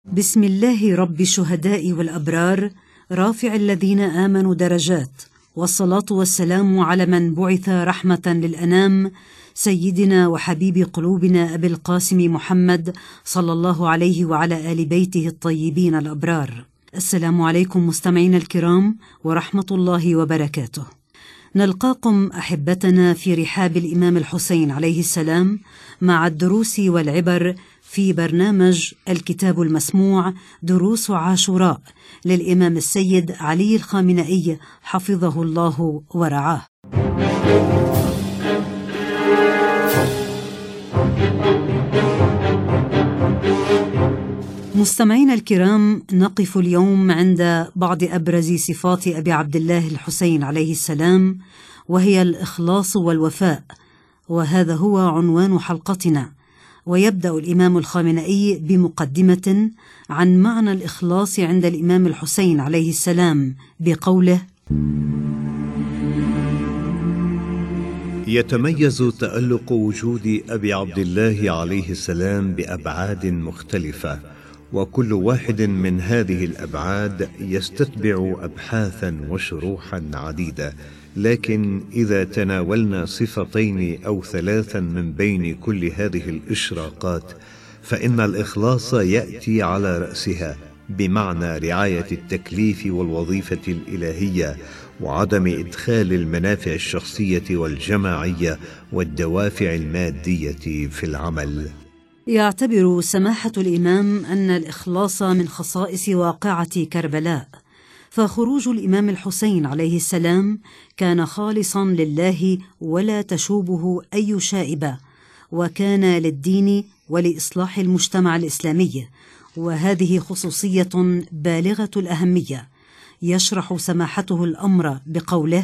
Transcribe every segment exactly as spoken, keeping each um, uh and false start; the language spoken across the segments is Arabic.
بسم الله رب الشهداء والأبرار رافع الذين آمنوا درجات، والصلاة والسلام على من بعث رحمة للأنام، سيدنا وحبيب قلوبنا أبي القاسم محمد صلى الله عليه وعلى آل بيته الطيبين الأبرار. السلام عليكم مستمعين الكرام ورحمة الله وبركاته. نلقاكم أحبتنا في رحاب الإمام الحسين عليه السلام مع الدروس والعبر في برنامج الكتاب المسموع دروس عاشوراء للإمام السيد علي الخامنئي حفظه الله ورعاه. مستمعين الكرام، نقف اليوم عند بعض أبرز صفات أبي عبد الله الحسين عليه السلام، وهي الإخلاص والوفاء، وهذا هو عنوان حلقتنا. ويبدأ الإمام الخامنئي بمقدمة عن معنى الإخلاص عند الإمام الحسين عليه السلام بقوله: يتميز تألق وجود أبي عبد الله عليه السلام بأبعاد مختلفة، وكل واحد من هذه الأبعاد يستتبع أبحاثا وشروحا عديدة، لكن إذا تناولنا صفتين أو ثلاثا من بين كل هذه الإشراقات فإن الإخلاص يأتي على رأسها، بمعنى رعاية التكليف والوظيفة الإلهية، وعدم إدخال المنافع الشخصية والجماعية والدوافع المادية في العمل. يعتبر سماحة الإمام أن الإخلاص من خصائص واقعة كربلاء، فخروج الإمام الحسين عليه السلام كان خالصا لله ولا تشوبه أي شائبة، وكان للدين ولإصلاح المجتمع الإسلامي، وهذه خصوصية بالغة الأهمية. يشرح سماحته الأمر بقوله: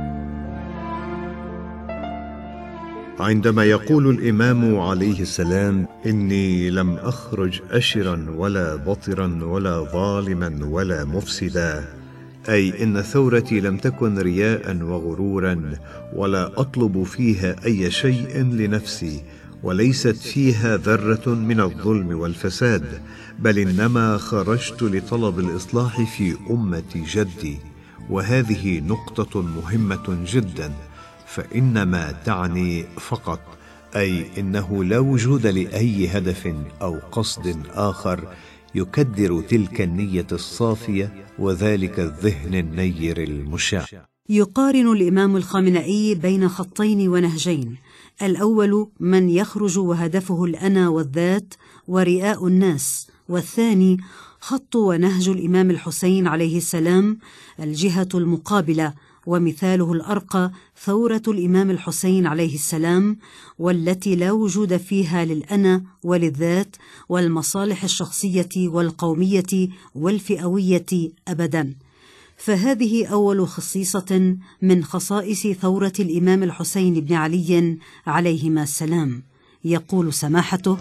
عندما يقول الإمام عليه السلام: إني لم أخرج أشرا ولا بطرا ولا ظالما ولا مفسدا، أي إن ثورتي لم تكن رياء وغرورا، ولا أطلب فيها أي شيء لنفسي، وليست فيها ذرة من الظلم والفساد، بل إنما خرجت لطلب الإصلاح في أمة جدي. وهذه نقطة مهمة جدا، فإنما تعني فقط، أي إنه لا وجود لأي هدف أو قصد آخر يكدر تلك النية الصافية وذلك الذهن النير المشع. يقارن الإمام الخامنئي بين خطين ونهجين: الأول من يخرج وهدفه الأنا والذات ورئاء الناس، والثاني خط ونهج الإمام الحسين عليه السلام الجهة المقابلة، ومثاله الأرقى ثورة الإمام الحسين عليه السلام، والتي لا وجود فيها للأنا وللذات والمصالح الشخصية والقومية والفئوية أبدا. فهذه أول خصيصة من خصائص ثورة الإمام الحسين بن علي عليهما السلام. يقول سماحته: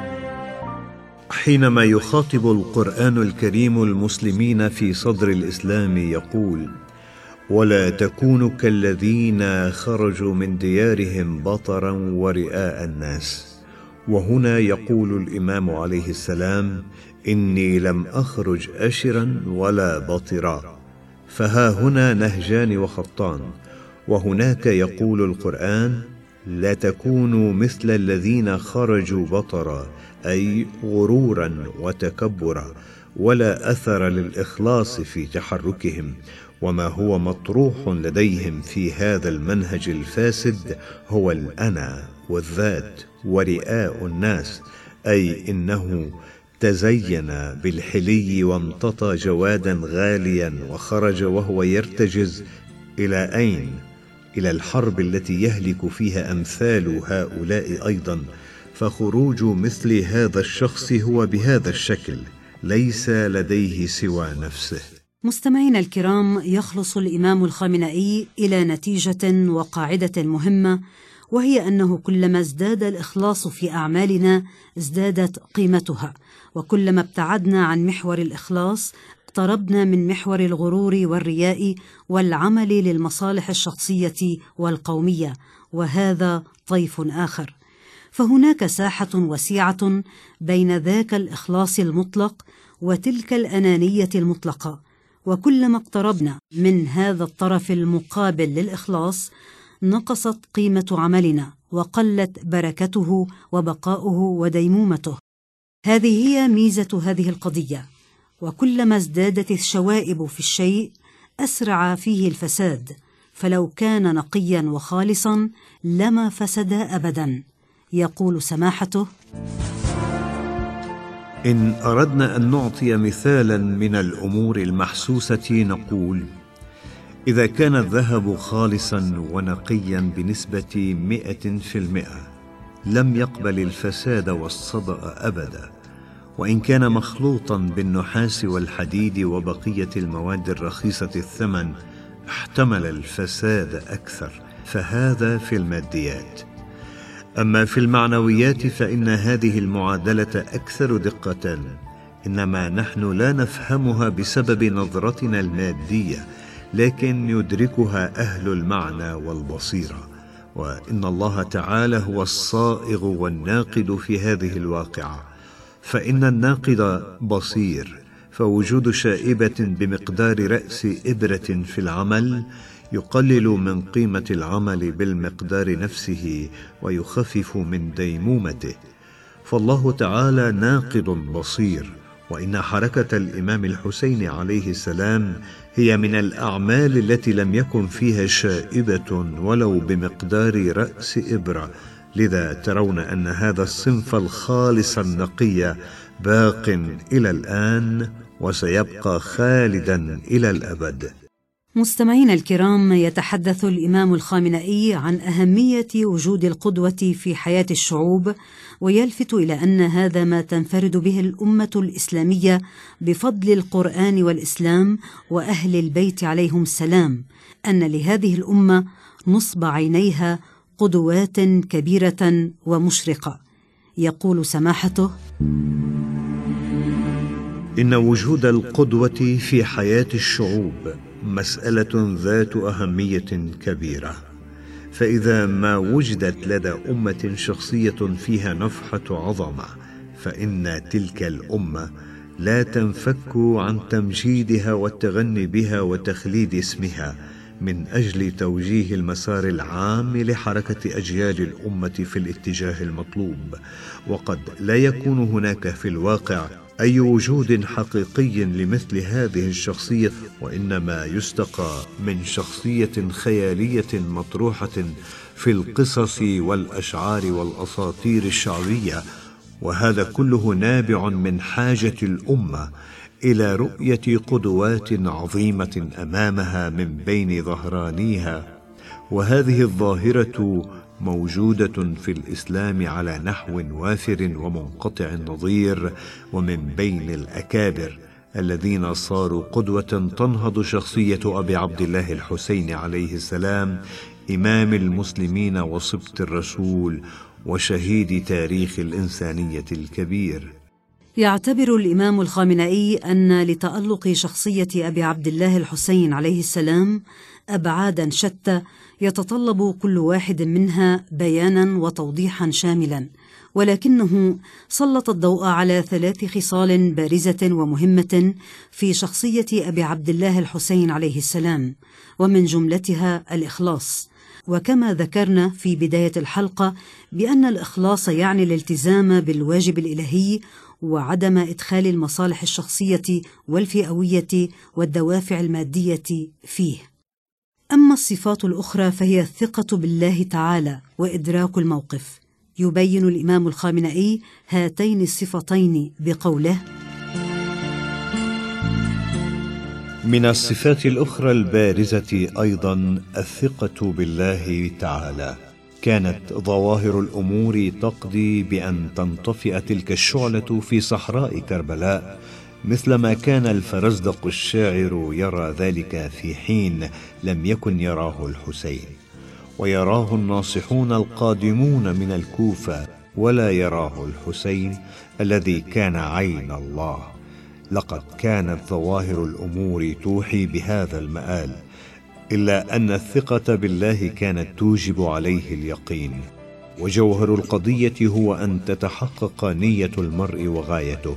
حينما يخاطب القرآن الكريم المسلمين في صدر الإسلام يقول: ولا تكونوا كالذين خرجوا من ديارهم بطرا ورئاء الناس. وهنا يقول الإمام عليه السلام: إني لم أخرج أشرا ولا بطرا. فها هنا نهجان وخطان. وهناك يقول القرآن: لا تكونوا مثل الذين خرجوا بطرا، أي غرورا وتكبرا، ولا أثر للإخلاص في تحركهم. وما هو مطروح لديهم في هذا المنهج الفاسد هو الأنا والذات ورئاء الناس، أي إنه تزين بالحلي وامتطى جوادا غاليا، وخرج وهو يرتجز إلى أين؟ إلى الحرب التي يهلك فيها أمثال هؤلاء أيضا. فخروج مثل هذا الشخص هو بهذا الشكل، ليس لديه سوى نفسه. مستمعين الكرام، يخلص الإمام الخامنئي إلى نتيجة وقاعدة مهمة، وهي أنه كلما ازداد الإخلاص في أعمالنا ازدادت قيمتها، وكلما ابتعدنا عن محور الإخلاص اقتربنا من محور الغرور والرياء والعمل للمصالح الشخصية والقومية، وهذا طيف آخر. فهناك ساحة وسيعة بين ذاك الإخلاص المطلق وتلك الأنانية المطلقة. وكلما اقتربنا من هذا الطرف المقابل للإخلاص نقصت قيمة عملنا وقلت بركته وبقاؤه وديمومته. هذه هي ميزة هذه القضية، وكلما ازدادت الشوائب في الشيء أسرع فيه الفساد، فلو كان نقيا وخالصا لما فسد أبدا. يقول سماحته: إن أردنا أن نعطي مثالا من الأمور المحسوسة نقول: إذا كان الذهب خالصا ونقيا بنسبة مئة في المئة لم يقبل الفساد والصدأ أبدا، وإن كان مخلوطا بالنحاس والحديد وبقية المواد الرخيصة الثمن احتمل الفساد أكثر، فهذا في الماديات. أما في المعنويات فإن هذه المعادلة أكثر دقة، إنما نحن لا نفهمها بسبب نظرتنا المادية، لكن يدركها أهل المعنى والبصيرة، وإن الله تعالى هو الصائغ والناقد في هذه الواقعة. فإن الناقد بصير، فوجود شائبة بمقدار رأس إبرة في العمل يقلل من قيمة العمل بالمقدار نفسه ويخفف من ديمومته. فالله تعالى ناقد بصير، وإن حركة الإمام الحسين عليه السلام هي من الأعمال التي لم يكن فيها شائبة ولو بمقدار رأس إبرة، لذا ترون أن هذا الصنف الخالص النقي باق إلى الآن وسيبقى خالدا إلى الأبد. مستمعين الكرام، يتحدث الإمام الخامنئي عن أهمية وجود القدوة في حياة الشعوب، ويلفت إلى أن هذا ما تنفرد به الأمة الإسلامية بفضل القرآن والإسلام وأهل البيت عليهم السلام، أن لهذه الأمة نصب عينيها قدوات كبيرة ومشرقة. يقول سماحته: إن وجود القدوة في حياة الشعوب مسألة ذات أهمية كبيرة، فإذا ما وجدت لدى أمة شخصية فيها نفحة عظمة فإن تلك الأمة لا تنفك عن تمجيدها والتغني بها وتخليد اسمها من أجل توجيه المسار العام لحركة أجيال الأمة في الاتجاه المطلوب. وقد لا يكون هناك في الواقع أي وجود حقيقي لمثل هذه الشخصية، وإنما يستقى من شخصية خيالية مطروحة في القصص والأشعار والأساطير الشعبية، وهذا كله نابع من حاجة الأمة إلى رؤية قدوات عظيمة أمامها من بين ظهرانيها. وهذه الظاهرة موجودة في الإسلام على نحو وافر ومنقطع النظير، ومن بين الأكابر الذين صاروا قدوة تنهض شخصية أبي عبد الله الحسين عليه السلام، إمام المسلمين وصبط الرسول وشهيد تاريخ الإنسانية الكبير. يعتبر الإمام الخامنئي أن لتألق شخصية أبي عبد الله الحسين عليه السلام أبعادا شتى يتطلب كل واحد منها بيانا وتوضيحا شاملا، ولكنه سلط الضوء على ثلاث خصال بارزة ومهمة في شخصية أبي عبد الله الحسين عليه السلام، ومن جملتها الإخلاص. وكما ذكرنا في بداية الحلقة بأن الإخلاص يعني الالتزام بالواجب الإلهي وعدم إدخال المصالح الشخصية والفئوية والدوافع المادية فيه. أما الصفات الأخرى فهي الثقة بالله تعالى وإدراك الموقف. يبين الإمام الخامنئي هاتين الصفتين بقوله: من الصفات الأخرى البارزة أيضا الثقة بالله تعالى. كانت ظواهر الأمور تقضي بأن تنطفئ تلك الشعلة في صحراء كربلاء، مثلما كان الفرزدق الشاعر يرى ذلك في حين لم يكن يراه الحسين، ويراه الناصحون القادمون من الكوفة ولا يراه الحسين الذي كان عين الله. لقد كانت ظواهر الأمور توحي بهذا المآل، إلا أن الثقة بالله كانت توجب عليه اليقين. وجوهر القضية هو أن تتحقق نية المرء وغايته،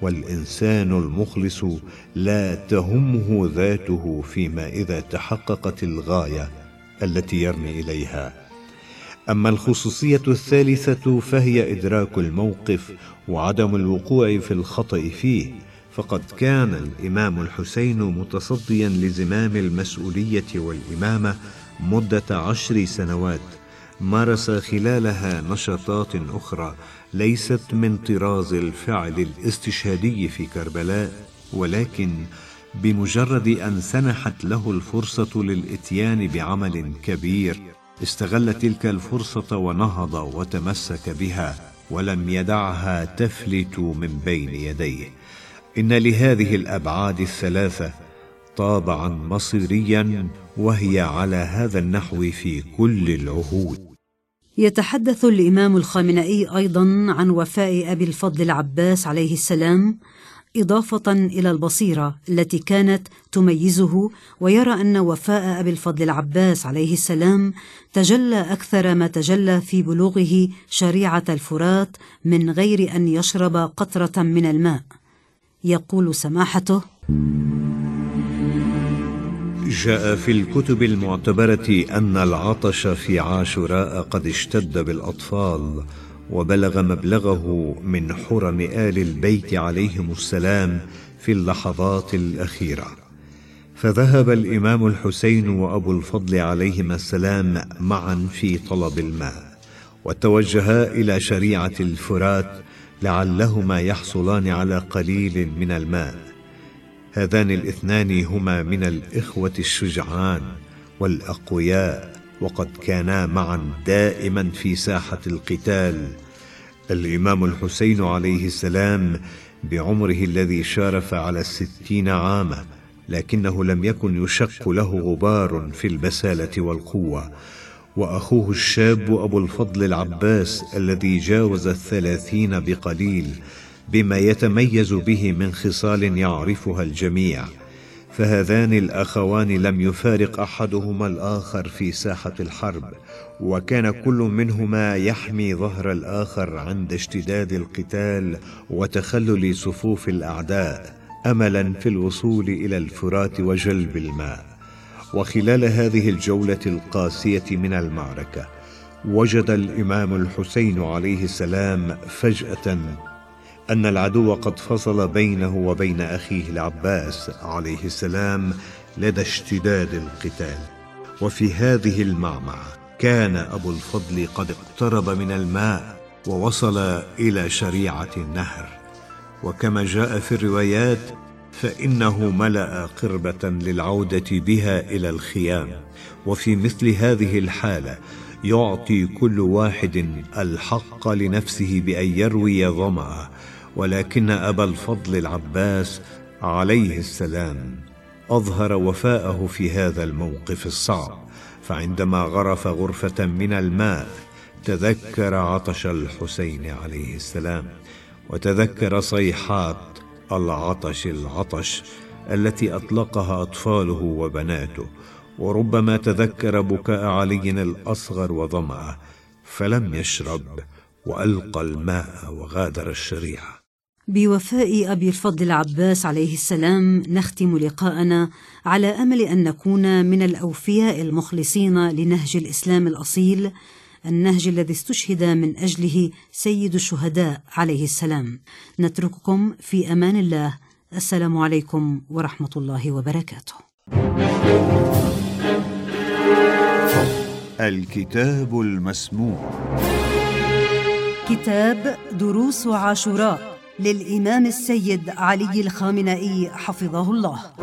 والإنسان المخلص لا تهمه ذاته فيما إذا تحققت الغاية التي يرمي إليها. أما الخصوصية الثالثة فهي إدراك الموقف وعدم الوقوع في الخطأ فيه، فقد كان الإمام الحسين متصديا لزمام المسؤولية والإمامة مدة عشر سنوات، مارس خلالها نشاطات أخرى ليست من طراز الفعل الاستشهادي في كربلاء، ولكن بمجرد أن سنحت له الفرصة للإتيان بعمل كبير استغل تلك الفرصة ونهض وتمسك بها ولم يدعها تفلت من بين يديه. إن لهذه الأبعاد الثلاثة طابعا مصيريا، وهي على هذا النحو في كل العهود. يتحدث الإمام الخامنئي أيضا عن وفاء أبي الفضل العباس عليه السلام إضافة إلى البصيرة التي كانت تميزه، ويرى أن وفاء أبي الفضل العباس عليه السلام تجلى أكثر ما تجلى في بلوغه شريعة الفرات من غير أن يشرب قطرة من الماء. يقول سماحته: جاء في الكتب المعتبرة أن العطش في عاشوراء قد اشتد بالأطفال وبلغ مبلغه من حرم آل البيت عليهم السلام في اللحظات الأخيرة، فذهب الإمام الحسين وأبو الفضل عليهما السلام معا في طلب الماء، وتوجها إلى شريعة الفرات لعلهما يحصلان على قليل من الماء. هذان الاثنان هما من الإخوة الشجعان والأقوياء، وقد كانا معا دائما في ساحة القتال. الإمام الحسين عليه السلام بعمره الذي شارف على الستين عاما، لكنه لم يكن يشق له غبار في البسالة والقوة، وأخوه الشاب أبو الفضل العباس الذي جاوز الثلاثين بقليل بما يتميز به من خصال يعرفها الجميع، فهذان الأخوان لم يفارق أحدهما الآخر في ساحة الحرب، وكان كل منهما يحمي ظهر الآخر عند اشتداد القتال وتخلل صفوف الأعداء أملا في الوصول إلى الفرات وجلب الماء. وخلال هذه الجولة القاسية من المعركة وجد الإمام الحسين عليه السلام فجأة أن العدو قد فصل بينه وبين أخيه العباس عليه السلام لدى اشتداد القتال. وفي هذه المعمعة كان أبو الفضل قد اقترب من الماء ووصل إلى شريعة النهر، وكما جاء في الروايات فإنه ملأ قربة للعودة بها إلى الخيام. وفي مثل هذه الحالة يعطي كل واحد الحق لنفسه بأن يروي ظمأه، ولكن أبا الفضل العباس عليه السلام أظهر وفاءه في هذا الموقف الصعب، فعندما غرف غرفة من الماء تذكر عطش الحسين عليه السلام، وتذكر صيحات العطش العطش التي أطلقها أطفاله وبناته، وربما تذكر بكاء علي الأصغر وظمأه، فلم يشرب وألقى الماء وغادر الشريعة. بوفاء أبي الفضل العباس عليه السلام نختم لقاءنا على أمل أن نكون من الأوفياء المخلصين لنهج الإسلام الأصيل، النهج الذي استشهد من أجله سيد الشهداء عليه السلام. نترككم في أمان الله. السلام عليكم ورحمة الله وبركاته. الكتاب المسموع، كتاب دروس عاشوراء للإمام السيد علي الخامنئي حفظه الله.